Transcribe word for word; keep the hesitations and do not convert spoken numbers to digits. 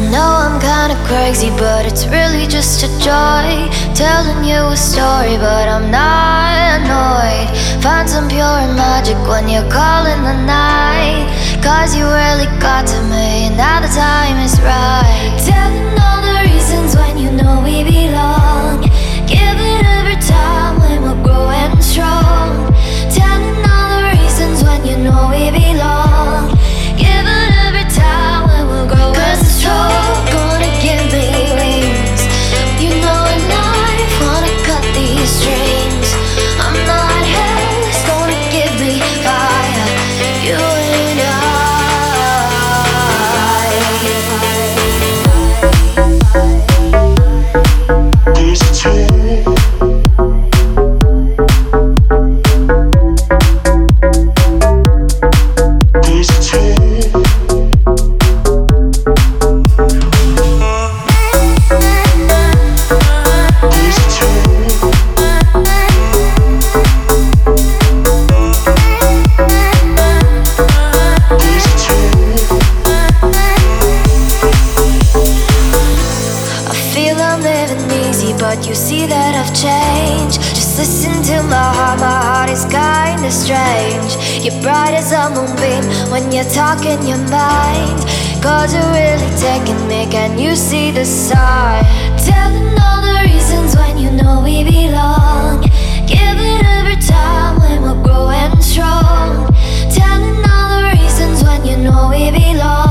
know I'm kinda crazy, but it's really just a joy. Telling you a story, but I'm not annoyed. Find some pure magic when you're calling the night. Cause you really got to me, and now the time is right. Telling all the reasons when you know we belong. Give it every time when we're growing strong. Telling all the reasons when you know we belong. Give it every time when we're growing strong. Cause it's all gonna give me wings. You know in life wanna cut these strings. I'm not hell, it's gonna give me fire. You and I. Cause it's all but you see that I've changed. Just listen to my heart, my heart is kinda strange. You're bright as a moonbeam when you're talking your mind. Cause you're really taking me, can you see the sign? Telling all the reasons when you know we belong. Give it every time when we're growing strong. Telling all the reasons when you know we belong.